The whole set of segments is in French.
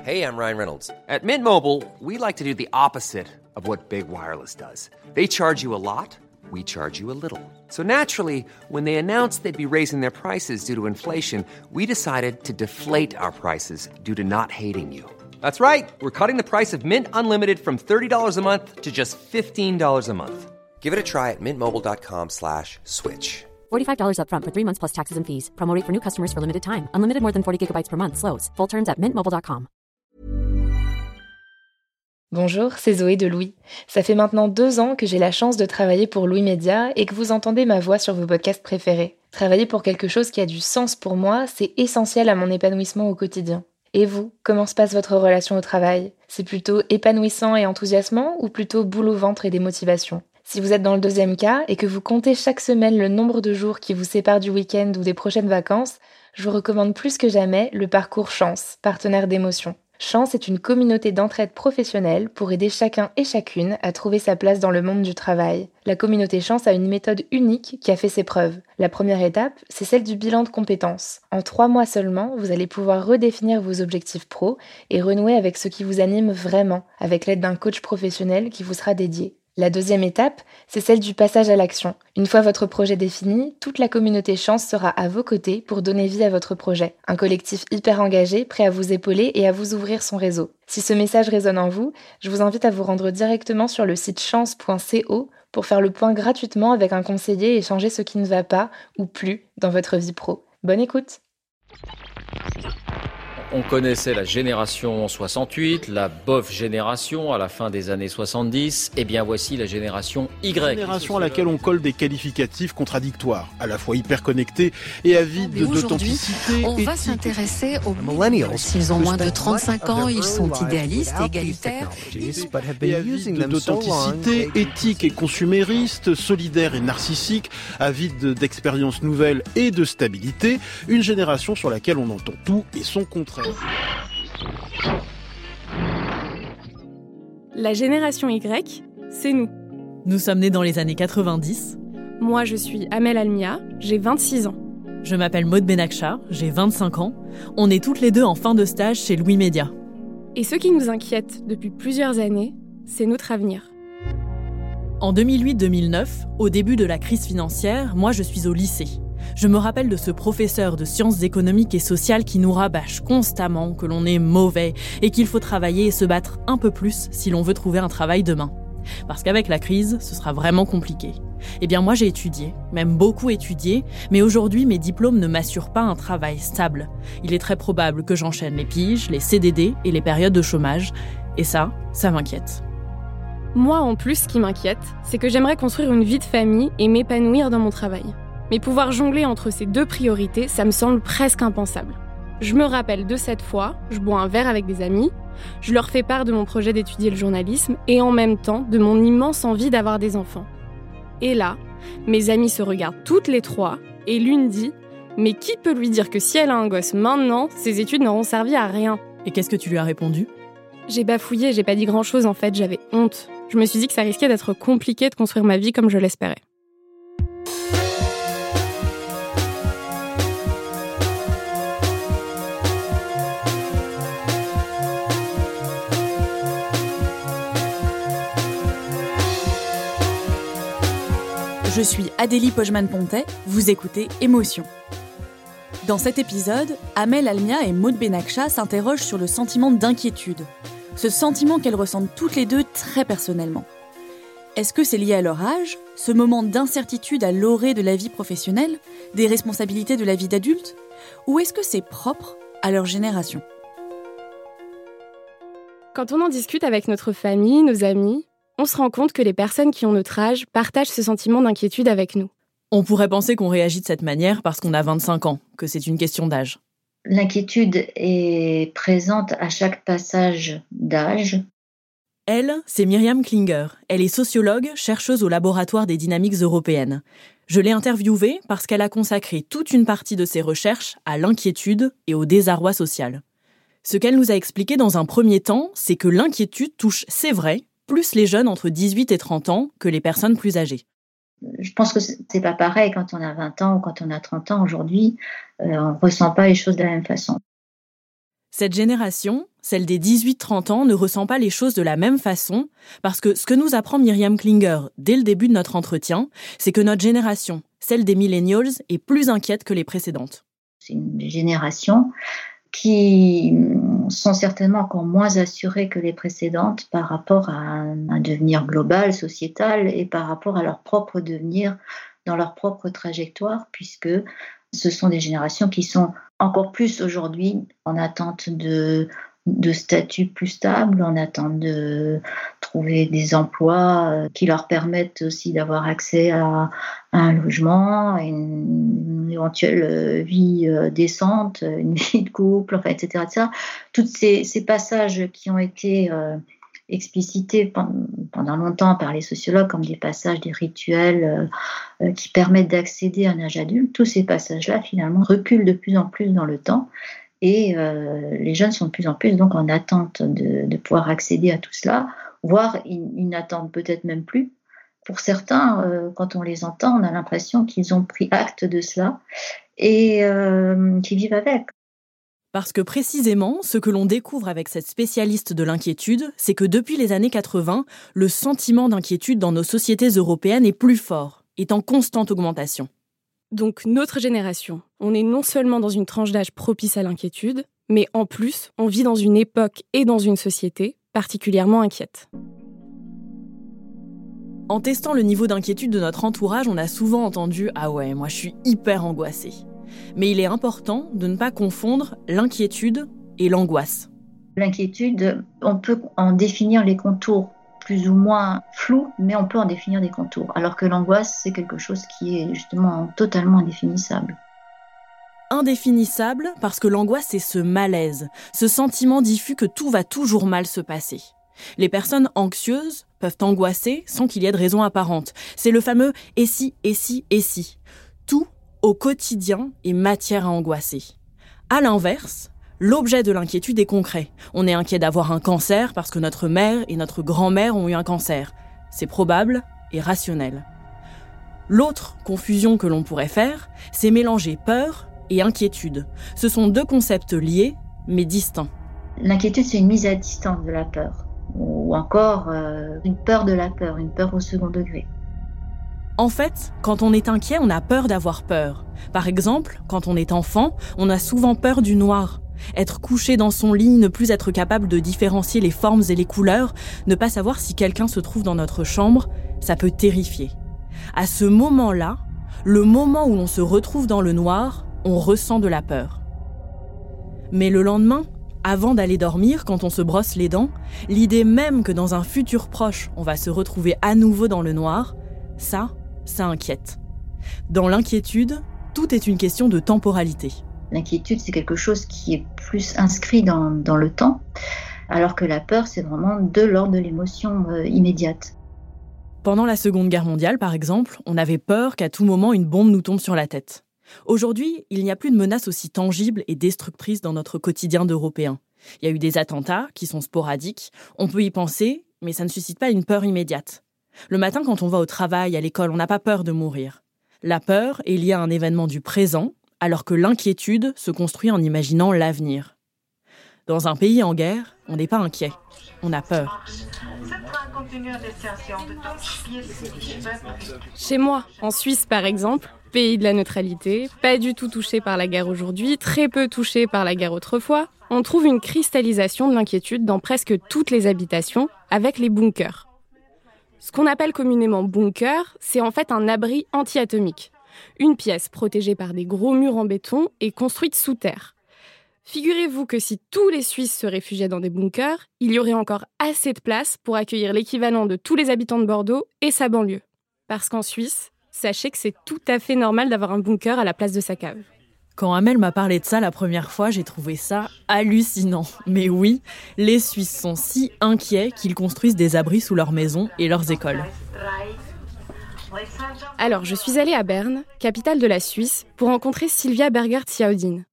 Hey, I'm Ryan Reynolds. At Mint Mobile, we like to do the opposite of what Big Wireless does. They charge you a lot, we charge you a little. So naturally, when they announced they'd be raising their prices due to inflation, we decided to deflate our prices due to not hating you. That's right. We're cutting the price of Mint Unlimited from $30 a month to just $15 a month. Give it a try at mintmobile.com/switch. $45 up front for 3 months plus taxes and fees. Promo rate for new customers for limited time. Unlimited more than 40 gigabytes per month. Slows full terms at mintmobile.com. Bonjour, c'est Zoé de Louis. Ça fait maintenant 2 ans que j'ai la chance de travailler pour Louis Média et que vous entendez ma voix sur vos podcasts préférés. Travailler pour quelque chose qui a du sens pour moi, c'est essentiel à mon épanouissement au quotidien. Et vous, comment se passe votre relation au travail ? C'est plutôt épanouissant et enthousiasmant ou plutôt boule au ventre et démotivation ? Si vous êtes dans le deuxième cas et que vous comptez chaque semaine le nombre de jours qui vous séparent du week-end ou des prochaines vacances, je vous recommande plus que jamais le parcours Chance, partenaire d'émotion. Chance est une communauté d'entraide professionnelle pour aider chacun et chacune à trouver sa place dans le monde du travail. La communauté Chance a une méthode unique qui a fait ses preuves. La première étape, c'est celle du bilan de compétences. En 3 mois seulement, vous allez pouvoir redéfinir vos objectifs pro et renouer avec ce qui vous anime vraiment, avec l'aide d'un coach professionnel qui vous sera dédié. La deuxième étape, c'est celle du passage à l'action. Une fois votre projet défini, toute la communauté Chance sera à vos côtés pour donner vie à votre projet. Un collectif hyper engagé, prêt à vous épauler et à vous ouvrir son réseau. Si ce message résonne en vous, je vous invite à vous rendre directement sur le site chance.co pour faire le point gratuitement avec un conseiller et changer ce qui ne va pas ou plus dans votre vie pro. Bonne écoute! On connaissait la génération 68, la bof génération à la fin des années 70. Eh bien, voici la génération Y. Génération à laquelle on colle des qualificatifs contradictoires, à la fois hyper connectés et avides d'authenticité. On va s'intéresser aux millennials. S'ils ont moins de 35 ans, ils sont idéalistes et égalitaires. Et avides d'authenticité, éthique et consumériste, solidaire et narcissique, avides d'expériences nouvelles et de stabilité. Une génération sur laquelle on entend tout et son contraire. La génération Y, c'est nous. Nous sommes nés dans les années 90. Moi, je suis Amel Almia, j'ai 26 ans. Je m'appelle Maud Benakcha, j'ai 25 ans. On est toutes les deux en fin de stage chez Louis Média. Et ce qui nous inquiète depuis plusieurs années, c'est notre avenir. En 2008-2009, au début de la crise financière, moi je suis au lycée. Je me rappelle de ce professeur de sciences économiques et sociales qui nous rabâche constamment que l'on est mauvais et qu'il faut travailler et se battre un peu plus si l'on veut trouver un travail demain. Parce qu'avec la crise, ce sera vraiment compliqué. Eh bien moi j'ai étudié, même beaucoup étudié, mais aujourd'hui mes diplômes ne m'assurent pas un travail stable. Il est très probable que j'enchaîne les piges, les CDD et les périodes de chômage. Et ça m'inquiète. Moi en plus, ce qui m'inquiète, c'est que j'aimerais construire une vie de famille et m'épanouir dans mon travail. Mais pouvoir jongler entre ces 2 priorités, ça me semble presque impensable. Je me rappelle de cette fois, je bois un verre avec des amis, je leur fais part de mon projet d'étudier le journalisme et en même temps de mon immense envie d'avoir des enfants. Et là, mes amies se regardent toutes les 3 et l'une dit « Mais qui peut lui dire que si elle a un gosse maintenant, ses études n'auront servi à rien ?» Et qu'est-ce que tu lui as répondu ? J'ai bafouillé, j'ai pas dit grand-chose en fait, j'avais honte. Je me suis dit que ça risquait d'être compliqué de construire ma vie comme je l'espérais. Je suis Adélie Pojman-Pontet, vous écoutez Émotion. Dans cet épisode, Amel Almia et Maud Benakcha s'interrogent sur le sentiment d'inquiétude. Ce sentiment qu'elles ressentent toutes les deux très personnellement. Est-ce que c'est lié à leur âge, ce moment d'incertitude à l'orée de la vie professionnelle, des responsabilités de la vie d'adulte, ou est-ce que c'est propre à leur génération ? Quand on en discute avec notre famille, nos amis, on se rend compte que les personnes qui ont notre âge partagent ce sentiment d'inquiétude avec nous. On pourrait penser qu'on réagit de cette manière parce qu'on a 25 ans, que c'est une question d'âge. L'inquiétude est présente à chaque passage d'âge. Elle, c'est Myriam Klinger. Elle est sociologue, chercheuse au laboratoire des dynamiques européennes. Je l'ai interviewée parce qu'elle a consacré toute une partie de ses recherches à l'inquiétude et au désarroi social. Ce qu'elle nous a expliqué dans un premier temps, c'est que l'inquiétude touche, c'est vrai, plus les jeunes entre 18 et 30 ans que les personnes plus âgées. Je pense que c'est pas pareil quand on a 20 ans ou quand on a 30 ans aujourd'hui. On ne ressent pas les choses de la même façon. Cette génération, celle des 18-30 ans, ne ressent pas les choses de la même façon parce que ce que nous apprend Myriam Klinger dès le début de notre entretien, c'est que notre génération, celle des millennials, est plus inquiète que les précédentes. C'est une génération qui sont certainement encore moins assurées que les précédentes par rapport à un devenir global, sociétal, et par rapport à leur propre devenir dans leur propre trajectoire, puisque ce sont des générations qui sont encore plus aujourd'hui en attente de statuts plus stables, en attente de trouver des emplois qui leur permettent aussi d'avoir accès à un logement, à une éventuelle vie décente, une vie de couple, enfin, etc. Tous ces passages qui ont été explicités pendant longtemps par les sociologues comme des passages, des rituels qui permettent d'accéder à un âge adulte, tous ces passages-là, finalement, reculent de plus en plus dans le temps. Et les jeunes sont de plus en plus donc en attente de pouvoir accéder à tout cela, voire ils n'attendent peut-être même plus. Pour certains, quand on les entend, on a l'impression qu'ils ont pris acte de cela et qu'ils vivent avec. Parce que précisément, ce que l'on découvre avec cette spécialiste de l'inquiétude, c'est que depuis les années 80, le sentiment d'inquiétude dans nos sociétés européennes est plus fort, est en constante augmentation. Donc notre génération, on est non seulement dans une tranche d'âge propice à l'inquiétude, mais en plus, on vit dans une époque et dans une société particulièrement inquiète. En testant le niveau d'inquiétude de notre entourage, on a souvent entendu « Ah ouais, moi je suis hyper angoissée ». Mais il est important de ne pas confondre l'inquiétude et l'angoisse. L'inquiétude, on peut en définir les contours plus ou moins flous, mais on peut en définir des contours. Alors que l'angoisse, c'est quelque chose qui est justement totalement indéfinissable. Indéfinissable parce que l'angoisse, c'est ce malaise, ce sentiment diffus que tout va toujours mal se passer. Les personnes anxieuses peuvent angoisser sans qu'il y ait de raison apparente. C'est le fameux « et si, et si, et si ». Tout au quotidien est matière à angoisser. À l'inverse, l'objet de l'inquiétude est concret. On est inquiet d'avoir un cancer parce que notre mère et notre grand-mère ont eu un cancer. C'est probable et rationnel. L'autre confusion que l'on pourrait faire, c'est mélanger peur et inquiétude. Ce sont deux concepts liés, mais distincts. L'inquiétude, c'est une mise à distance de la peur. Ou encore une peur de la peur, une peur au second degré. En fait, quand on est inquiet, on a peur d'avoir peur. Par exemple, quand on est enfant, on a souvent peur du noir. Être couché dans son lit, ne plus être capable de différencier les formes et les couleurs, ne pas savoir si quelqu'un se trouve dans notre chambre, ça peut terrifier. À ce moment-là, le moment où l'on se retrouve dans le noir, on ressent de la peur. Mais le lendemain, avant d'aller dormir, quand on se brosse les dents, l'idée même que dans un futur proche, on va se retrouver à nouveau dans le noir, ça inquiète. Dans l'inquiétude, tout est une question de temporalité. L'inquiétude, c'est quelque chose qui est plus inscrit dans le temps, alors que la peur, c'est vraiment de l'ordre de l'émotion immédiate. Pendant la Seconde Guerre mondiale, par exemple, on avait peur qu'à tout moment une bombe nous tombe sur la tête. Aujourd'hui, il n'y a plus de menace aussi tangible et destructrice dans notre quotidien d'Européens. Il y a eu des attentats qui sont sporadiques, on peut y penser, mais ça ne suscite pas une peur immédiate. Le matin, quand on va au travail, à l'école, on n'a pas peur de mourir. La peur est liée à un événement du présent, alors que l'inquiétude se construit en imaginant l'avenir. Dans un pays en guerre, on n'est pas inquiet, on a peur. Chez moi, en Suisse par exemple, pays de la neutralité, pas du tout touché par la guerre aujourd'hui, très peu touché par la guerre autrefois, on trouve une cristallisation de l'inquiétude dans presque toutes les habitations avec les bunkers. Ce qu'on appelle communément bunker, c'est en fait un abri anti-atomique. Une pièce protégée par des gros murs en béton et construite sous terre. Figurez-vous que si tous les Suisses se réfugiaient dans des bunkers, il y aurait encore assez de place pour accueillir l'équivalent de tous les habitants de Bordeaux et sa banlieue. Parce qu'en Suisse, sachez que c'est tout à fait normal d'avoir un bunker à la place de sa cave. Quand Amel m'a parlé de ça la première fois, j'ai trouvé ça hallucinant. Mais oui, les Suisses sont si inquiets qu'ils construisent des abris sous leurs maisons et leurs écoles. Alors, je suis allée à Berne, capitale de la Suisse, pour rencontrer Sylvia Berger-Ziaudin.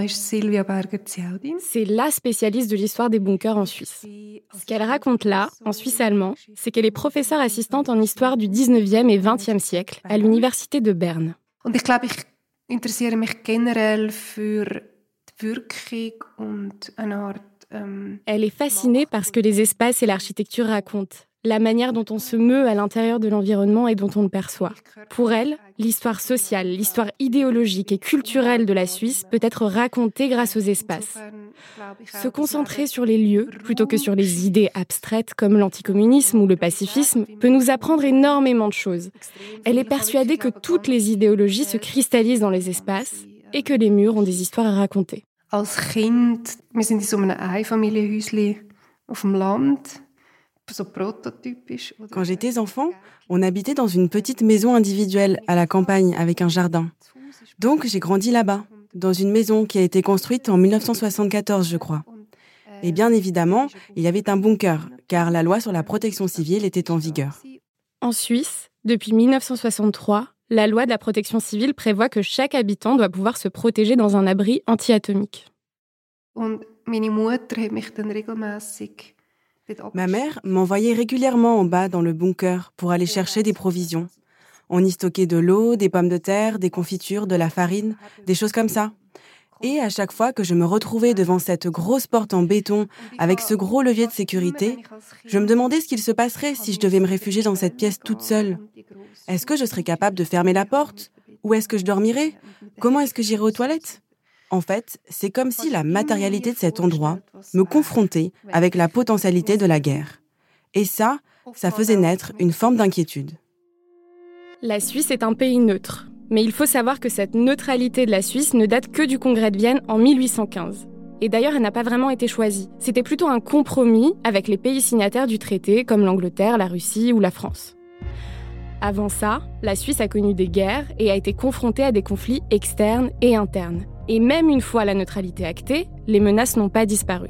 C'est la spécialiste de l'histoire des bunkers en Suisse. Ce qu'elle raconte là, en suisse allemand, c'est qu'elle est professeure assistante en histoire du 19e et 20e siècle à l'université de Berne. Elle est fascinée par ce que les espaces et l'architecture racontent, la manière dont on se meut à l'intérieur de l'environnement et dont on le perçoit. Pour elle, l'histoire sociale, l'histoire idéologique et culturelle de la Suisse peut être racontée grâce aux espaces. Se concentrer sur les lieux plutôt que sur les idées abstraites comme l'anticommunisme ou le pacifisme peut nous apprendre énormément de choses. Elle est persuadée que toutes les idéologies se cristallisent dans les espaces et que les murs ont des histoires à raconter. Als Kind, wir sind in so einem Einfamilienhäuschen auf dem Land. Quand j'étais enfant, on habitait dans une petite maison individuelle à la campagne avec un jardin. Donc j'ai grandi là-bas, dans une maison qui a été construite en 1974, je crois. Et bien évidemment, il y avait un bunker, car la loi sur la protection civile était en vigueur. En Suisse, depuis 1963, la loi de la protection civile prévoit que chaque habitant doit pouvoir se protéger dans un abri anti-atomique. Ma mère m'envoyait régulièrement en bas dans le bunker pour aller chercher des provisions. On y stockait de l'eau, des pommes de terre, des confitures, de la farine, des choses comme ça. Et à chaque fois que je me retrouvais devant cette grosse porte en béton avec ce gros levier de sécurité, je me demandais ce qu'il se passerait si je devais me réfugier dans cette pièce toute seule. Est-ce que je serais capable de fermer la porte ? Où est-ce que je dormirais ? Comment est-ce que j'irais aux toilettes ? En fait, c'est comme si la matérialité de cet endroit me confrontait avec la potentialité de la guerre. Et ça faisait naître une forme d'inquiétude. La Suisse est un pays neutre. Mais il faut savoir que cette neutralité de la Suisse ne date que du Congrès de Vienne en 1815. Et d'ailleurs, elle n'a pas vraiment été choisie. C'était plutôt un compromis avec les pays signataires du traité, comme l'Angleterre, la Russie ou la France. Avant ça, la Suisse a connu des guerres et a été confrontée à des conflits externes et internes. Et même une fois la neutralité actée, les menaces n'ont pas disparu.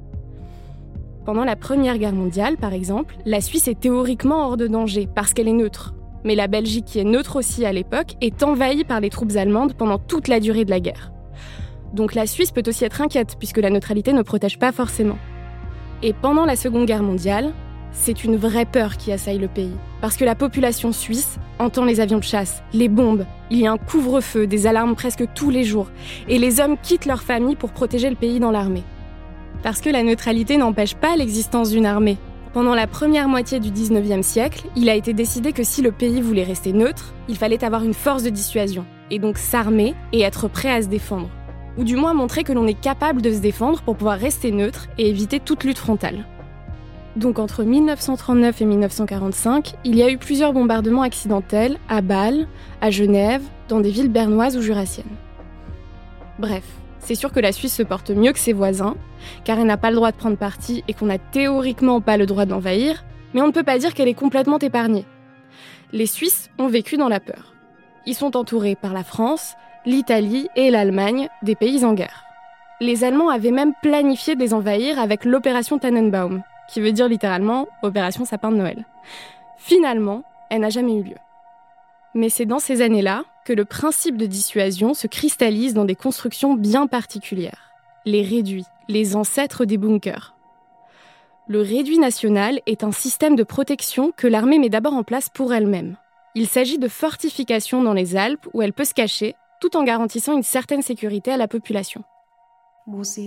Pendant la Première Guerre mondiale, par exemple, la Suisse est théoriquement hors de danger parce qu'elle est neutre. Mais la Belgique, qui est neutre aussi à l'époque, est envahie par les troupes allemandes pendant toute la durée de la guerre. Donc la Suisse peut aussi être inquiète, puisque la neutralité ne protège pas forcément. Et pendant la Seconde Guerre mondiale, c'est une vraie peur qui assaille le pays. Parce que la population suisse entend les avions de chasse, les bombes, il y a un couvre-feu, des alarmes presque tous les jours, et les hommes quittent leur famille pour protéger le pays dans l'armée. Parce que la neutralité n'empêche pas l'existence d'une armée. Pendant la première moitié du 19e siècle, il a été décidé que si le pays voulait rester neutre, il fallait avoir une force de dissuasion, et donc s'armer et être prêt à se défendre. Ou du moins montrer que l'on est capable de se défendre pour pouvoir rester neutre et éviter toute lutte frontale. Donc entre 1939 et 1945, il y a eu plusieurs bombardements accidentels à Bâle, à Genève, dans des villes bernoises ou jurassiennes. Bref, c'est sûr que la Suisse se porte mieux que ses voisins, car elle n'a pas le droit de prendre parti et qu'on n'a théoriquement pas le droit d'envahir, mais on ne peut pas dire qu'elle est complètement épargnée. Les Suisses ont vécu dans la peur. Ils sont entourés par la France, l'Italie et l'Allemagne, des pays en guerre. Les Allemands avaient même planifié de les envahir avec l'opération Tannenbaum, qui veut dire littéralement « opération sapin de Noël ». Finalement, elle n'a jamais eu lieu. Mais c'est dans ces années-là que le principe de dissuasion se cristallise dans des constructions bien particulières. Les réduits, les ancêtres des bunkers. Le réduit national est un système de protection que l'armée met d'abord en place pour elle-même. Il s'agit de fortifications dans les Alpes où elle peut se cacher, tout en garantissant une certaine sécurité à la population. Wo sich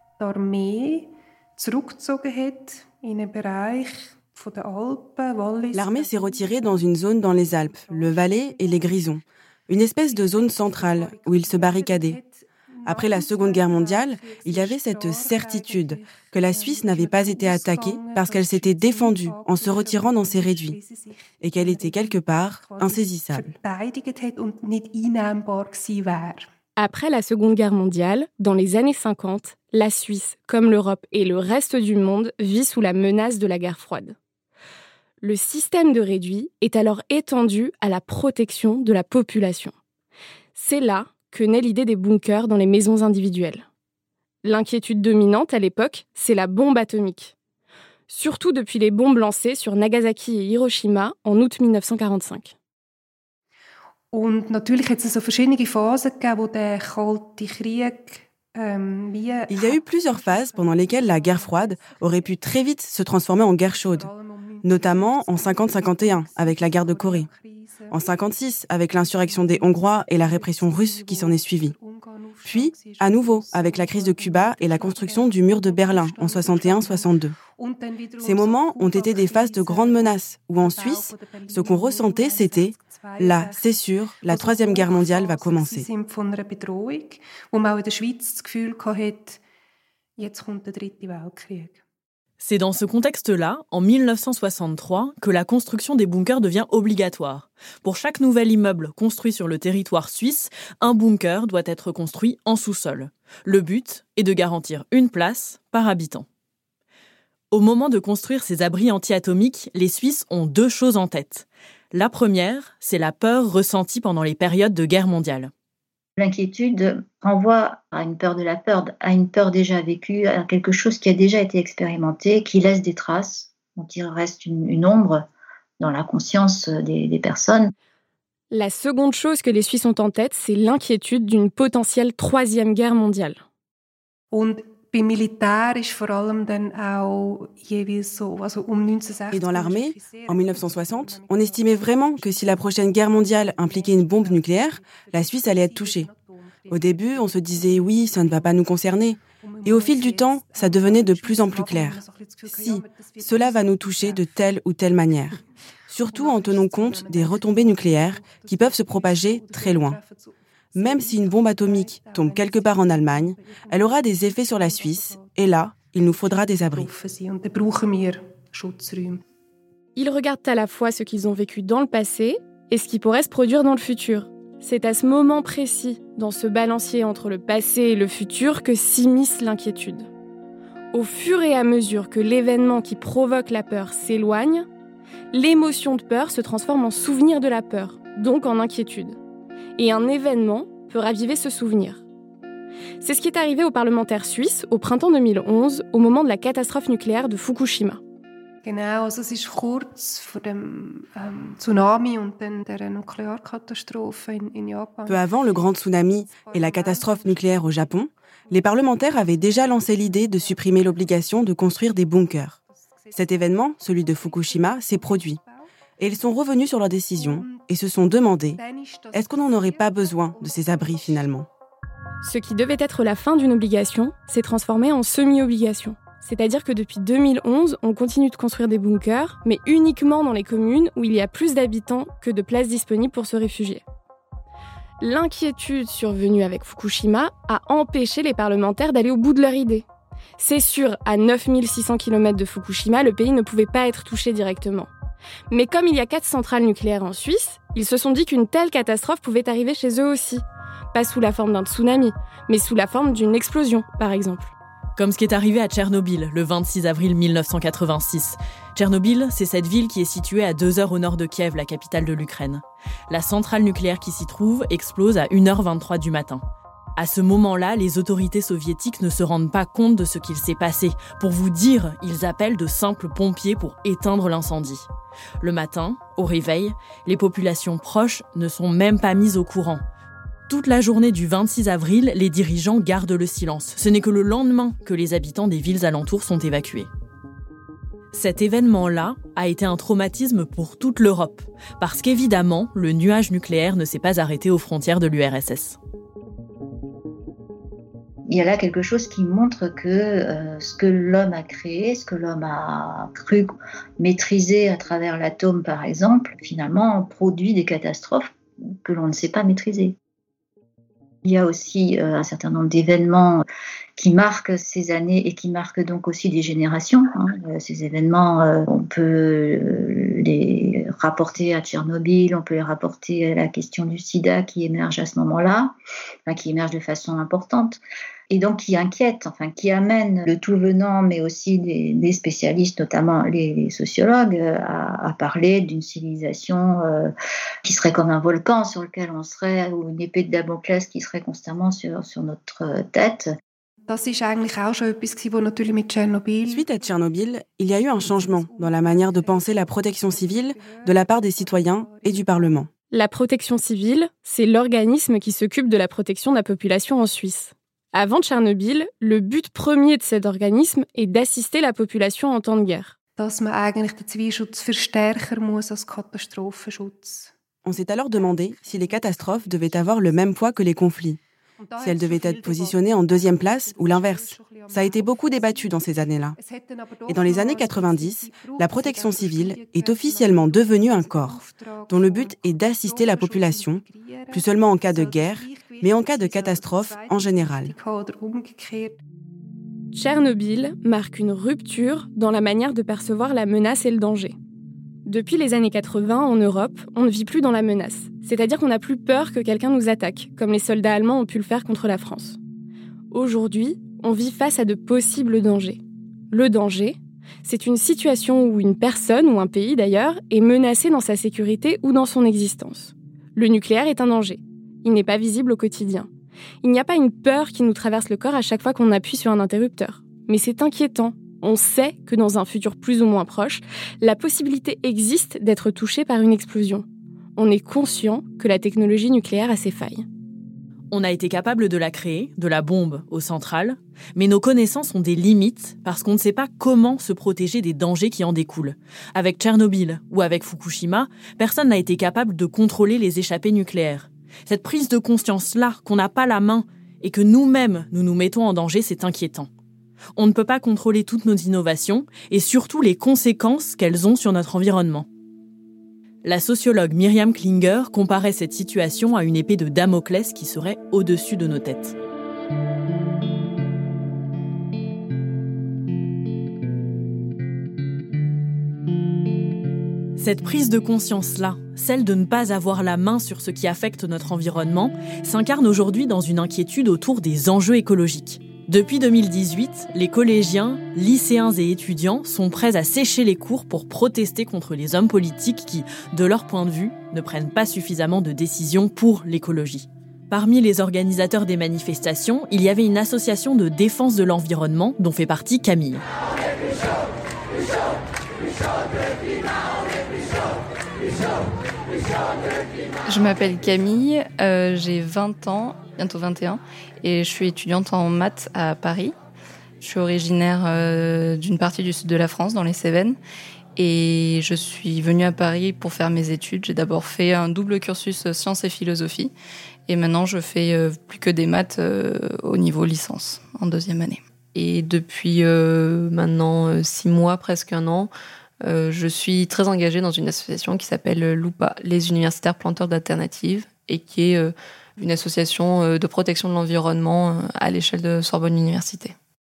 l'armée zurückgezogen hat in einen Bereich von den Alpen, Wallis. L'armée s'est retirée dans une zone dans les Alpes, le Valais et les Grisons, une espèce de zone centrale où ils se barricadaient. Après la Seconde Guerre mondiale, il y avait cette certitude que la Suisse n'avait pas été attaquée parce qu'elle s'était défendue en se retirant dans ses réduits et qu'elle était quelque part insaisissable. Après la Seconde Guerre mondiale, dans les années 50, la Suisse, comme l'Europe et le reste du monde, vit sous la menace de la guerre froide. Le système de réduit est alors étendu à la protection de la population. C'est là que naît l'idée des bunkers dans les maisons individuelles. L'inquiétude dominante à l'époque, c'est la bombe atomique. Surtout depuis les bombes lancées sur Nagasaki et Hiroshima en août 1945. Und natürlich hat es so verschiedene Phasen gegeben, wo der Kalte Krieg Il y a eu plusieurs phases pendant lesquelles la guerre froide aurait pu très vite se transformer en guerre chaude, notamment en 50-51 avec la guerre de Corée, en 56 avec l'insurrection des Hongrois et la répression russe qui s'en est suivie, Puis, à nouveau, avec la crise de Cuba et la construction du mur de Berlin en 61-62. Ces moments ont été des phases de grandes menaces, où en Suisse, ce qu'on ressentait, c'était « là, c'est sûr, la Troisième Guerre mondiale va commencer ». C'est dans ce contexte-là, en 1963, que la construction des bunkers devient obligatoire. Pour chaque nouvel immeuble construit sur le territoire suisse, un bunker doit être construit en sous-sol. Le but est de garantir une place par habitant. Au moment de construire ces abris anti-atomiques, les Suisses ont 2 choses en tête. La première, c'est la peur ressentie pendant les périodes de guerre mondiale. L'inquiétude renvoie à une peur de la peur, à une peur déjà vécue, à quelque chose qui a déjà été expérimenté, qui laisse des traces, dont il reste une ombre dans la conscience des personnes. La seconde chose que les Suisses ont en tête, c'est l'inquiétude d'une potentielle 3e guerre mondiale. Et dans l'armée, en 1960, on estimait vraiment que si la prochaine guerre mondiale impliquait une bombe nucléaire, la Suisse allait être touchée. Au début, on se disait « oui, ça ne va pas nous concerner ». Et au fil du temps, ça devenait de plus en plus clair. Si, cela va nous toucher de telle ou telle manière. Surtout en tenant compte des retombées nucléaires qui peuvent se propager très loin. Même si une bombe atomique tombe quelque part en Allemagne, elle aura des effets sur la Suisse, et là, il nous faudra des abris. Ils regardent à la fois ce qu'ils ont vécu dans le passé et ce qui pourrait se produire dans le futur. C'est à ce moment précis, dans ce balancier entre le passé et le futur, que s'immisce l'inquiétude. Au fur et à mesure que l'événement qui provoque la peur s'éloigne, l'émotion de peur se transforme en souvenir de la peur, donc en inquiétude. Et un événement peut raviver ce souvenir. C'est ce qui est arrivé aux parlementaires suisses au printemps 2011, au moment de la catastrophe nucléaire de Fukushima. Peu avant le grand tsunami et la catastrophe nucléaire au Japon, les parlementaires avaient déjà lancé l'idée de supprimer l'obligation de construire des bunkers. Cet événement, celui de Fukushima, s'est produit. Et ils sont revenus sur leur décision et se sont demandé « est-ce qu'on n'en aurait pas besoin de ces abris finalement ?» Ce qui devait être la fin d'une obligation s'est transformé en semi-obligation. C'est-à-dire que depuis 2011, on continue de construire des bunkers, mais uniquement dans les communes où il y a plus d'habitants que de places disponibles pour se réfugier. L'inquiétude survenue avec Fukushima a empêché les parlementaires d'aller au bout de leur idée. C'est sûr, à 9600 km de Fukushima, le pays ne pouvait pas être touché directement. Mais comme il y a 4 centrales nucléaires en Suisse, ils se sont dit qu'une telle catastrophe pouvait arriver chez eux aussi. Pas sous la forme d'un tsunami, mais sous la forme d'une explosion, par exemple. Comme ce qui est arrivé à Tchernobyl, le 26 avril 1986. Tchernobyl, c'est cette ville qui est située à 2 heures au nord de Kiev, la capitale de l'Ukraine. La centrale nucléaire qui s'y trouve explose à 1h23 du matin. À ce moment-là, les autorités soviétiques ne se rendent pas compte de ce qu'il s'est passé. Pour vous dire, ils appellent de simples pompiers pour éteindre l'incendie. Le matin, au réveil, les populations proches ne sont même pas mises au courant. Toute la journée du 26 avril, les dirigeants gardent le silence. Ce n'est que le lendemain que les habitants des villes alentours sont évacués. Cet événement-là a été un traumatisme pour toute l'Europe, parce qu'évidemment, le nuage nucléaire ne s'est pas arrêté aux frontières de l'URSS. Il y a là quelque chose qui montre que ce que l'homme a créé, ce que l'homme a cru maîtriser à travers l'atome, par exemple, finalement produit des catastrophes que l'on ne sait pas maîtriser. Il y a aussi un certain nombre d'événements qui marquent ces années et qui marquent donc aussi des générations. Ces événements, on peut les rapporter à Tchernobyl, on peut les rapporter à la question du sida qui émerge à ce moment-là, qui émerge de façon importante. Et donc qui inquiète, qui amène le tout venant, mais aussi des spécialistes, notamment les sociologues, à parler d'une civilisation qui serait comme un volcan sur lequel on serait, ou une épée de Damoclès qui serait constamment sur notre tête. Suite à Tchernobyl, il y a eu un changement dans la manière de penser la protection civile de la part des citoyens et du Parlement. La protection civile, c'est l'organisme qui s'occupe de la protection de la population en Suisse. Avant Tchernobyl, le but premier de cet organisme est d'assister la population en temps de guerre. On s'est alors demandé si les catastrophes devaient avoir le même poids que les conflits. si elle devait être positionnée en deuxième place ou l'inverse. Ça a été beaucoup débattu dans ces années-là. Et dans les années 90, la protection civile est officiellement devenue un corps, dont le but est d'assister la population, plus seulement en cas de guerre, mais en cas de catastrophe en général. Tchernobyl marque une rupture dans la manière de percevoir la menace et le danger. Depuis les années 80, en Europe, on ne vit plus dans la menace. C'est-à-dire qu'on n'a plus peur que quelqu'un nous attaque, comme les soldats allemands ont pu le faire contre la France. Aujourd'hui, on vit face à de possibles dangers. Le danger, c'est une situation où une personne, ou un pays d'ailleurs, est menacé dans sa sécurité ou dans son existence. Le nucléaire est un danger. Il n'est pas visible au quotidien. Il n'y a pas une peur qui nous traverse le corps à chaque fois qu'on appuie sur un interrupteur. Mais c'est inquiétant. On sait que dans un futur plus ou moins proche, la possibilité existe d'être touché par une explosion. On est conscient que la technologie nucléaire a ses failles. On a été capable de la créer, de la bombe aux centrales, mais nos connaissances ont des limites parce qu'on ne sait pas comment se protéger des dangers qui en découlent. Avec Tchernobyl ou avec Fukushima, personne n'a été capable de contrôler les échappées nucléaires. Cette prise de conscience-là, qu'on n'a pas la main et que nous-mêmes nous nous mettons en danger, c'est inquiétant. On ne peut pas contrôler toutes nos innovations et surtout les conséquences qu'elles ont sur notre environnement. La sociologue Myriam Klinger comparait cette situation à une épée de Damoclès qui serait au-dessus de nos têtes. Cette prise de conscience-là, celle de ne pas avoir la main sur ce qui affecte notre environnement, s'incarne aujourd'hui dans une inquiétude autour des enjeux écologiques. Depuis 2018, les collégiens, lycéens et étudiants sont prêts à sécher les cours pour protester contre les hommes politiques qui, de leur point de vue, ne prennent pas suffisamment de décisions pour l'écologie. Parmi les organisateurs des manifestations, il y avait une association de défense de l'environnement dont fait partie Camille. Je m'appelle Camille, j'ai 20 ans, bientôt 21, et je suis étudiante en maths à Paris. Je suis originaire d'une partie du sud de la France, dans les Cévennes, et je suis venue à Paris pour faire mes études. J'ai d'abord fait un double cursus sciences et philosophie, et maintenant je fais plus que des maths au niveau licence, en deuxième année. Et depuis maintenant 6 mois, presque 1 an, je suis très engagée dans une association qui s'appelle l'UPA, les Universitaires Planteurs d'Alternatives, et qui est une association de protection de l'environnement à l'échelle de Sorbonne Université.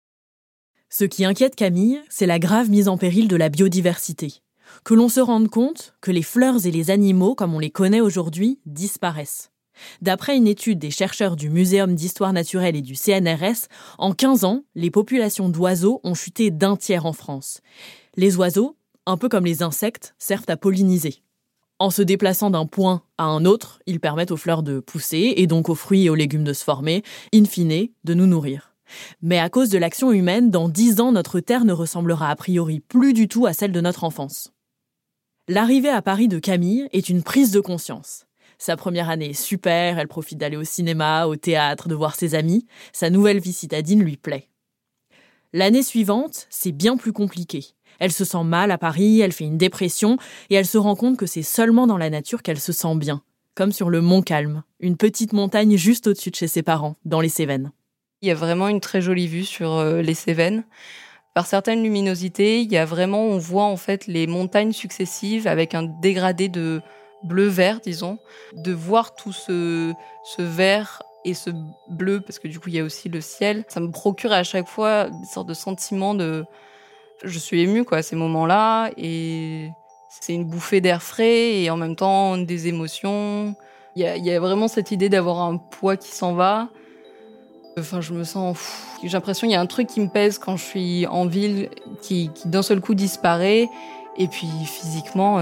Ce qui inquiète Camille, c'est la grave mise en péril de la biodiversité. Que l'on se rende compte que les fleurs et les animaux, comme on les connaît aujourd'hui, disparaissent. D'après une étude des chercheurs du Muséum d'histoire naturelle et du CNRS, en 15 ans, les populations d'oiseaux ont chuté d'1 tiers en France. Les oiseaux, un peu comme les insectes, servent à polliniser. En se déplaçant d'un point à un autre, ils permettent aux fleurs de pousser et donc aux fruits et aux légumes de se former, in fine, de nous nourrir. Mais à cause de l'action humaine, dans 10 ans, notre Terre ne ressemblera a priori plus du tout à celle de notre enfance. L'arrivée à Paris de Camille est une prise de conscience. Sa première année est super, elle profite d'aller au cinéma, au théâtre, de voir ses amis. Sa nouvelle vie citadine lui plaît. L'année suivante, c'est bien plus compliqué. Elle se sent mal à Paris, elle fait une dépression et elle se rend compte que c'est seulement dans la nature qu'elle se sent bien. Comme sur le Mont Calme, une petite montagne juste au-dessus de chez ses parents, dans les Cévennes. Il y a vraiment une très jolie vue sur les Cévennes. Par certaines luminosités, il y a vraiment, on voit en fait les montagnes successives avec un dégradé de bleu-vert, disons. De voir tout ce vert et ce bleu, parce que du coup il y a aussi le ciel, ça me procure à chaque fois une sorte de sentiment de... Je suis émue à ces moments-là, et c'est une bouffée d'air frais et en même temps des émotions. Il y a vraiment cette idée d'avoir un poids qui s'en va. Enfin, je me sens... J'ai l'impression qu'il y a un truc qui me pèse quand je suis en ville, qui d'un seul coup disparaît. Et puis physiquement,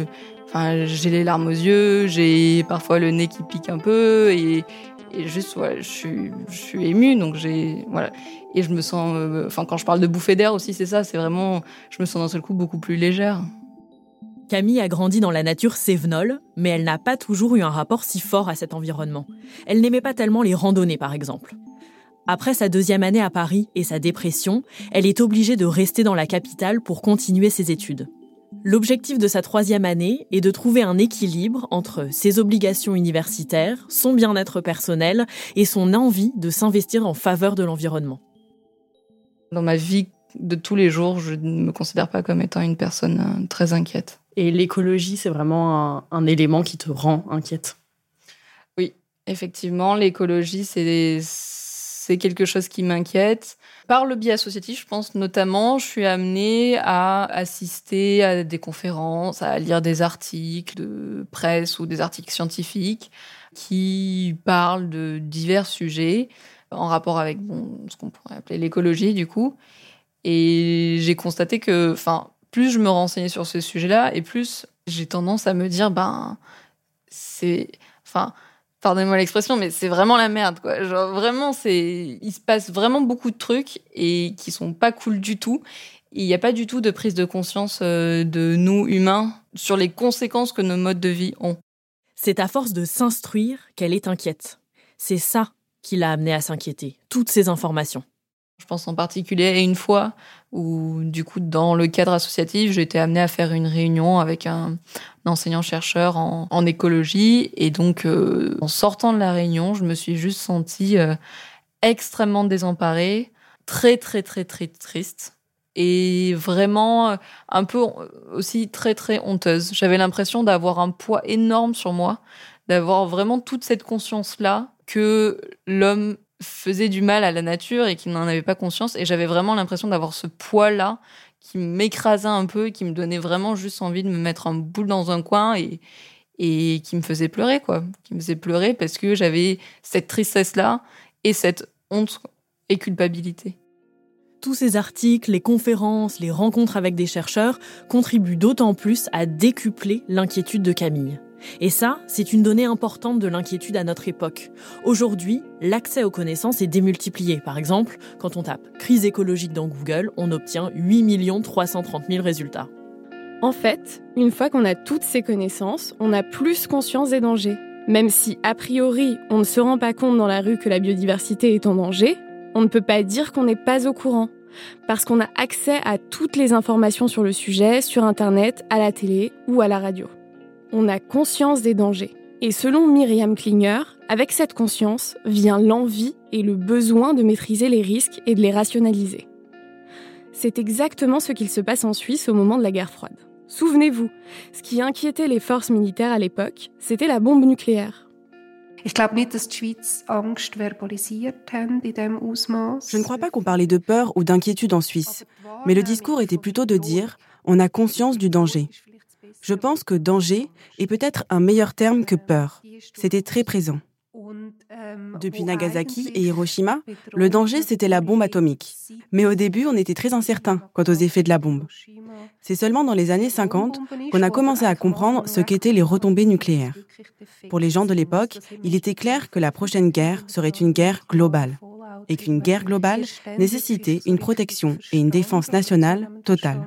j'ai les larmes aux yeux, j'ai parfois le nez qui pique un peu, et juste, je suis émue, donc voilà. Et je me sens, quand je parle de bouffée d'air aussi, c'est ça, c'est vraiment, je me sens d'un seul coup beaucoup plus légère. Camille a grandi dans la nature cévenole, mais elle n'a pas toujours eu un rapport si fort à cet environnement. Elle n'aimait pas tellement les randonnées, par exemple. Après sa 2e année à Paris et sa dépression, elle est obligée de rester dans la capitale pour continuer ses études. L'objectif de sa 3e année est de trouver un équilibre entre ses obligations universitaires, son bien-être personnel et son envie de s'investir en faveur de l'environnement. Dans ma vie de tous les jours, je ne me considère pas comme étant une personne très inquiète. Et l'écologie, c'est vraiment un élément qui te rend inquiète? Oui, effectivement, l'écologie, c'est quelque chose qui m'inquiète. Par le biais associatif, je pense notamment, je suis amenée à assister à des conférences, à lire des articles de presse ou des articles scientifiques qui parlent de divers sujets en rapport avec ce qu'on pourrait appeler l'écologie, du coup. Et j'ai constaté que, plus je me renseignais sur ce sujet-là, et plus j'ai tendance à me dire, pardonnez-moi l'expression, mais c'est vraiment la merde, quoi. Genre, vraiment, il se passe vraiment beaucoup de trucs et qui sont pas cool du tout. Il n'y a pas du tout de prise de conscience de nous, humains, sur les conséquences que nos modes de vie ont. C'est à force de s'instruire qu'elle est inquiète. C'est ça qui l'a amenée à s'inquiéter, toutes ces informations. Je pense en particulier à une fois où, du coup, dans le cadre associatif, j'ai été amenée à faire une réunion avec un enseignant-chercheur en écologie. Et donc, en sortant de la réunion, je me suis juste sentie extrêmement désemparée, très, très, très, très triste. Et vraiment un peu aussi très, très honteuse. J'avais l'impression d'avoir un poids énorme sur moi, d'avoir vraiment toute cette conscience-là que l'homme faisait du mal à la nature et qu'il n'en avait pas conscience. Et j'avais vraiment l'impression d'avoir ce poids-là qui m'écrasait un peu, qui me donnait vraiment juste envie de me mettre en boule dans un coin et qui me faisait pleurer, quoi. Qui me faisait pleurer parce que j'avais cette tristesse-là et cette honte et culpabilité. Tous ces articles, les conférences, les rencontres avec des chercheurs contribuent d'autant plus à décupler l'inquiétude de Camille. Et ça, c'est une donnée importante de l'inquiétude à notre époque. Aujourd'hui, l'accès aux connaissances est démultiplié. Par exemple, quand on tape « crise écologique » dans Google, on obtient 8 330 000 résultats. En fait, une fois qu'on a toutes ces connaissances, on a plus conscience des dangers. Même si, a priori, on ne se rend pas compte dans la rue que la biodiversité est en danger, on ne peut pas dire qu'on n'est pas au courant. Parce qu'on a accès à toutes les informations sur le sujet, sur Internet, à la télé ou à la radio. On a conscience des dangers. Et selon Myriam Klinger, avec cette conscience vient l'envie et le besoin de maîtriser les risques et de les rationaliser. C'est exactement ce qu'il se passe en Suisse au moment de la guerre froide. Souvenez-vous, ce qui inquiétait les forces militaires à l'époque, c'était la bombe nucléaire. Je ne crois pas qu'on parlait de peur ou d'inquiétude en Suisse, mais le discours était plutôt de dire « on a conscience du danger ». Je pense que danger est peut-être un meilleur terme que peur. C'était très présent. Depuis Nagasaki et Hiroshima, le danger, c'était la bombe atomique. Mais au début, on était très incertain quant aux effets de la bombe. C'est seulement dans les années 50 qu'on a commencé à comprendre ce qu'étaient les retombées nucléaires. Pour les gens de l'époque, il était clair que la prochaine guerre serait une guerre globale, et qu'une guerre globale nécessitait une protection et une défense nationale totale.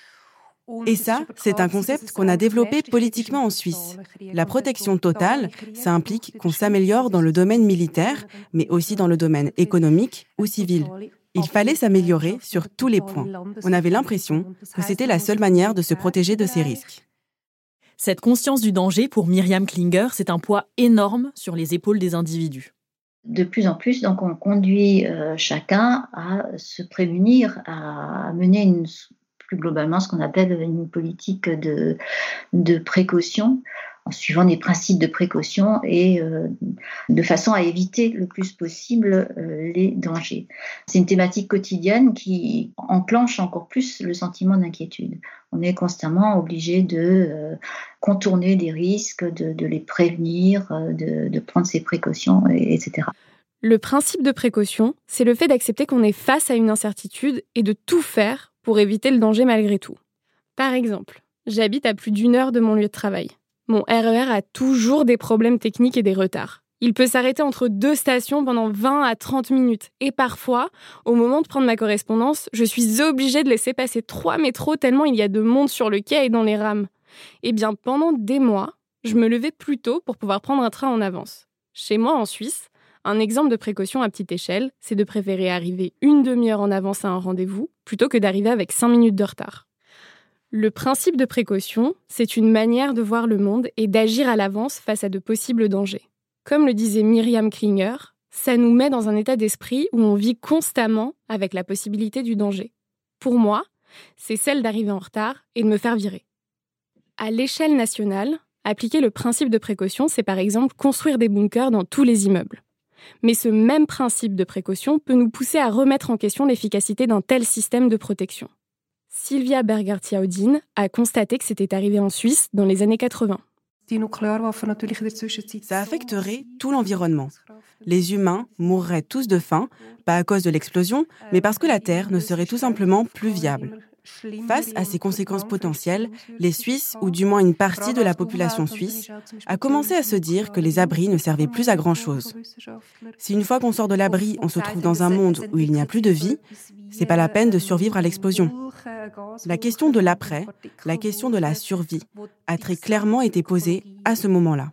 Et ça, c'est un concept qu'on a développé politiquement en Suisse. La protection totale, ça implique qu'on s'améliore dans le domaine militaire, mais aussi dans le domaine économique ou civil. Il fallait s'améliorer sur tous les points. On avait l'impression que c'était la seule manière de se protéger de ces risques. Cette conscience du danger, pour Myriam Klinger, c'est un poids énorme sur les épaules des individus. De plus en plus, donc, on conduit chacun à se prémunir, à mener plus globalement ce qu'on appelle une politique de précaution, en suivant des principes de précaution et de façon à éviter le plus possible les dangers. C'est une thématique quotidienne qui enclenche encore plus le sentiment d'inquiétude. On est constamment obligé de contourner des risques, de les prévenir, de prendre ses précautions, etc. Le principe de précaution, c'est le fait d'accepter qu'on est face à une incertitude et de tout faire pour éviter le danger malgré tout. Par exemple, j'habite à plus d'1 heure de mon lieu de travail. Mon RER a toujours des problèmes techniques et des retards. Il peut s'arrêter entre 2 stations pendant 20 à 30 minutes. Et parfois, au moment de prendre ma correspondance, je suis obligée de laisser passer 3 métros tellement il y a de monde sur le quai et dans les rames. Eh bien, pendant des mois, je me levais plus tôt pour pouvoir prendre un train en avance. Chez moi, en Suisse, un exemple de précaution à petite échelle, c'est de préférer arriver 1 demi-heure en avance à un rendez-vous plutôt que d'arriver avec 5 minutes de retard. Le principe de précaution, c'est une manière de voir le monde et d'agir à l'avance face à de possibles dangers. Comme le disait Myriam Klinger, ça nous met dans un état d'esprit où on vit constamment avec la possibilité du danger. Pour moi, c'est celle d'arriver en retard et de me faire virer. À l'échelle nationale, appliquer le principe de précaution, c'est par exemple construire des bunkers dans tous les immeubles. Mais ce même principe de précaution peut nous pousser à remettre en question l'efficacité d'un tel système de protection. Sylvia Berger-Thiaudin a constaté que c'était arrivé en Suisse dans les années 80. Ça affecterait tout l'environnement. Les humains mourraient tous de faim, pas à cause de l'explosion, mais parce que la Terre ne serait tout simplement plus viable. Face à ces conséquences potentielles, les Suisses, ou du moins une partie de la population suisse, a commencé à se dire que les abris ne servaient plus à grand-chose. Si une fois qu'on sort de l'abri, on se trouve dans un monde où il n'y a plus de vie, c'est pas la peine de survivre à l'explosion. La question de l'après, la question de la survie, a très clairement été posée à ce moment-là.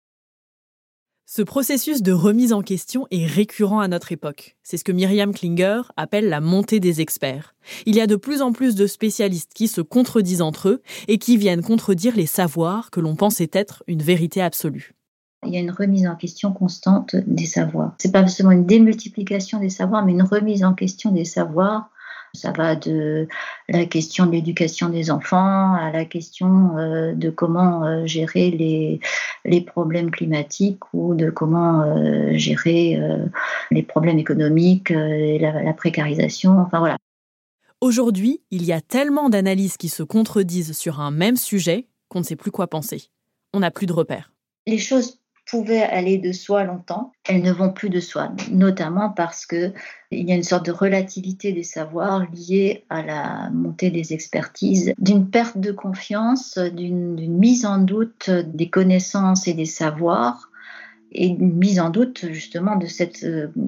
Ce processus de remise en question est récurrent à notre époque. C'est ce que Myriam Klinger appelle la montée des experts. Il y a de plus en plus de spécialistes qui se contredisent entre eux et qui viennent contredire les savoirs que l'on pensait être une vérité absolue. Il y a une remise en question constante des savoirs. C'est pas seulement une démultiplication des savoirs, mais une remise en question des savoirs. Ça va de la question de l'éducation des enfants à la question de comment gérer les problèmes climatiques ou de comment gérer les problèmes économiques, la précarisation, enfin voilà. Aujourd'hui, il y a tellement d'analyses qui se contredisent sur un même sujet qu'on ne sait plus quoi penser. On n'a plus de repères. Les choses pouvaient aller de soi longtemps, elles ne vont plus de soi, notamment parce qu'il y a une sorte de relativité des savoirs liée à la montée des expertises, d'une perte de confiance, d'une mise en doute des connaissances et des savoirs, et une mise en doute justement de cette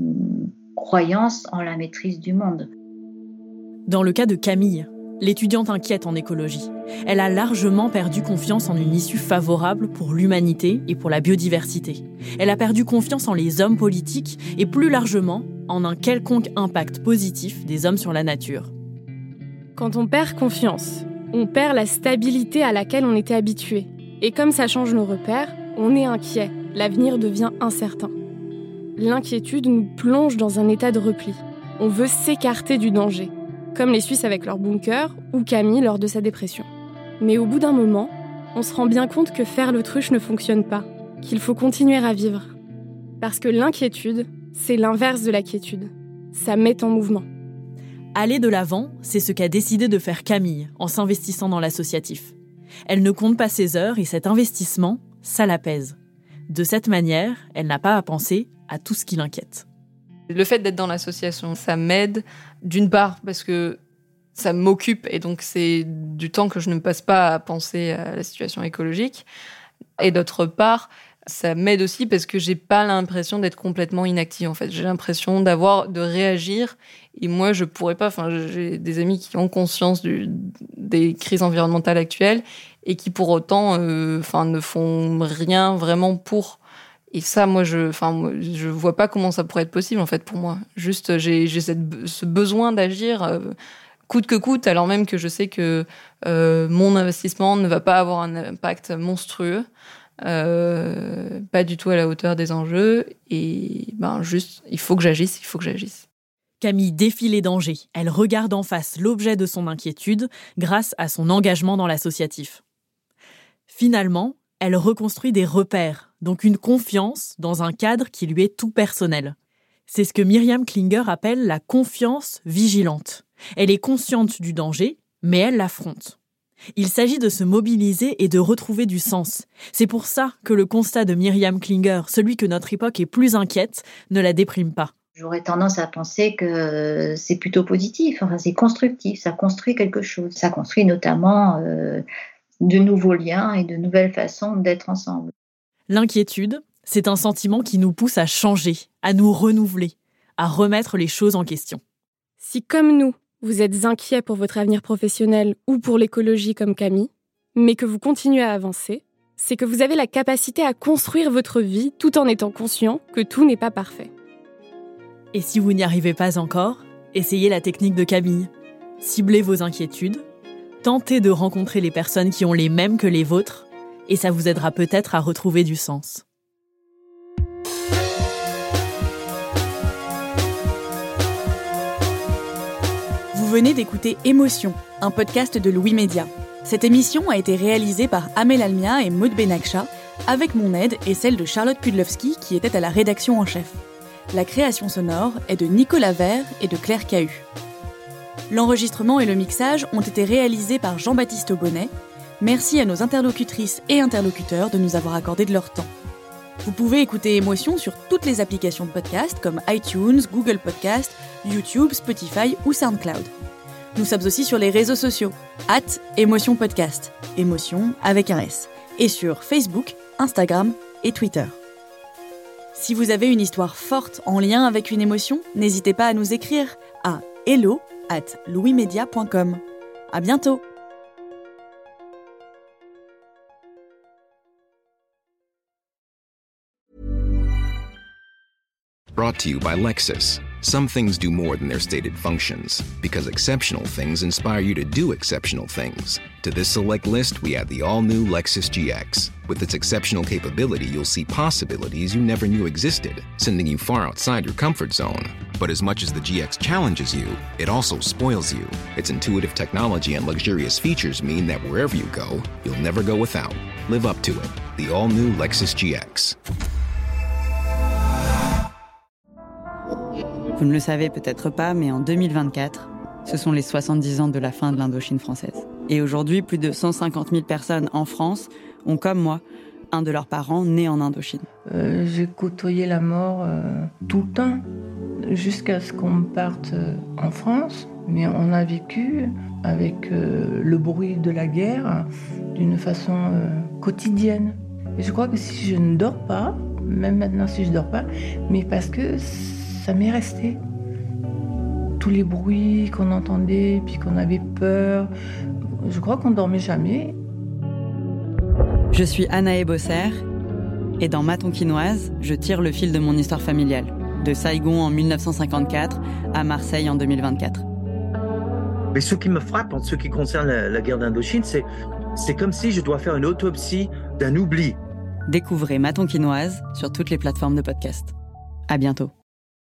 croyance en la maîtrise du monde. Dans le cas de Camille, l'étudiante inquiète en écologie, elle a largement perdu confiance en une issue favorable pour l'humanité et pour la biodiversité. Elle a perdu confiance en les hommes politiques et plus largement en un quelconque impact positif des hommes sur la nature. Quand on perd confiance, on perd la stabilité à laquelle on était habitué. Et comme ça change nos repères, on est inquiet, l'avenir devient incertain. L'inquiétude nous plonge dans un état de repli. On veut s'écarter du danger, comme les Suisses avec leur bunker ou Camille lors de sa dépression. Mais au bout d'un moment, on se rend bien compte que faire l'autruche ne fonctionne pas, qu'il faut continuer à vivre. Parce que l'inquiétude, c'est l'inverse de la quiétude. Ça met en mouvement. Aller de l'avant, c'est ce qu'a décidé de faire Camille en s'investissant dans l'associatif. Elle ne compte pas ses heures et cet investissement, ça l'apaise. De cette manière, elle n'a pas à penser à tout ce qui l'inquiète. Le fait d'être dans l'association, ça m'aide d'une part parce que ça m'occupe et donc c'est du temps que je ne passe pas à penser à la situation écologique. Et d'autre part, ça m'aide aussi parce que j'ai pas l'impression d'être complètement inactive en fait. J'ai l'impression de réagir et moi je pourrais pas. Enfin, j'ai des amis qui ont conscience des crises environnementales actuelles et qui pour autant, ne font rien vraiment pour. Et ça, moi, je vois pas comment ça pourrait être possible, en fait, pour moi. Juste, j'ai ce besoin d'agir coûte que coûte, alors même que je sais que mon investissement ne va pas avoir un impact monstrueux, pas du tout à la hauteur des enjeux. Et juste, il faut que j'agisse. Camille défie les dangers. Elle regarde en face l'objet de son inquiétude grâce à son engagement dans l'associatif. Finalement, elle reconstruit des repères, donc une confiance dans un cadre qui lui est tout personnel. C'est ce que Myriam Klinger appelle la confiance vigilante. Elle est consciente du danger, mais elle l'affronte. Il s'agit de se mobiliser et de retrouver du sens. C'est pour ça que le constat de Myriam Klinger, celui que notre époque est plus inquiète, ne la déprime pas. J'aurais tendance à penser que c'est plutôt positif, c'est constructif, ça construit quelque chose. Ça construit notamment de nouveaux liens et de nouvelles façons d'être ensemble. L'inquiétude, c'est un sentiment qui nous pousse à changer, à nous renouveler, à remettre les choses en question. Si, comme nous, vous êtes inquiet pour votre avenir professionnel ou pour l'écologie comme Camille, mais que vous continuez à avancer, c'est que vous avez la capacité à construire votre vie tout en étant conscient que tout n'est pas parfait. Et si vous n'y arrivez pas encore, essayez la technique de Camille. Ciblez vos inquiétudes, Tentez de rencontrer les personnes qui ont les mêmes que les vôtres et ça vous aidera peut-être à retrouver du sens. Vous venez d'écouter Émotion, un podcast de Louis Média. Cette émission a été réalisée par Amel Almia et Maud Benaksha, avec mon aide et celle de Charlotte Pudlowski qui était à la rédaction en chef. La création sonore est de Nicolas Vert et de Claire Cahu. L'enregistrement et le mixage ont été réalisés par Jean-Baptiste Aubonnet. Merci à nos interlocutrices et interlocuteurs de nous avoir accordé de leur temps. Vous pouvez écouter Émotion sur toutes les applications de podcast comme iTunes, Google Podcast, YouTube, Spotify ou SoundCloud. Nous sommes aussi sur les réseaux sociaux, @EmotionPodcast, émotion avec un S, et sur Facebook, Instagram et Twitter. Si vous avez une histoire forte en lien avec une émotion, n'hésitez pas à nous écrire à hello@louismedia.com. À bientôt! Brought to you by Lexus. Some things do more than their stated functions, because exceptional things inspire you to do exceptional things. To this select list, we add the all-new Lexus GX. With its exceptional capability, you'll see possibilities you never knew existed, sending you far outside your comfort zone. But as much as the GX challenges you, it also spoils you. Its intuitive technology and luxurious features mean that wherever you go, you'll never go without. Live up to it. The all-new Lexus GX. Vous ne le savez peut-être pas, mais en 2024, ce sont les 70 ans de la fin de l'Indochine française. Et aujourd'hui, plus de 150 000 personnes en France ont, comme moi, un de leurs parents né en Indochine. J'ai côtoyé la mort tout le temps, jusqu'à ce qu'on parte en France. Mais on a vécu avec le bruit de la guerre d'une façon quotidienne. Et je crois que si je ne dors pas, même maintenant si je ne dors pas, mais parce que ça m'est resté. Tous les bruits qu'on entendait, puis qu'on avait peur, je crois qu'on ne dormait jamais. Je suis Anaë Bosser, et dans Ma Tonkinoise, je tire le fil de mon histoire familiale, de Saigon en 1954 à Marseille en 2024. Mais ce qui me frappe en ce qui concerne la guerre d'Indochine, c'est comme si je dois faire une autopsie d'un oubli. Découvrez Ma Tonkinoise sur toutes les plateformes de podcast. À bientôt.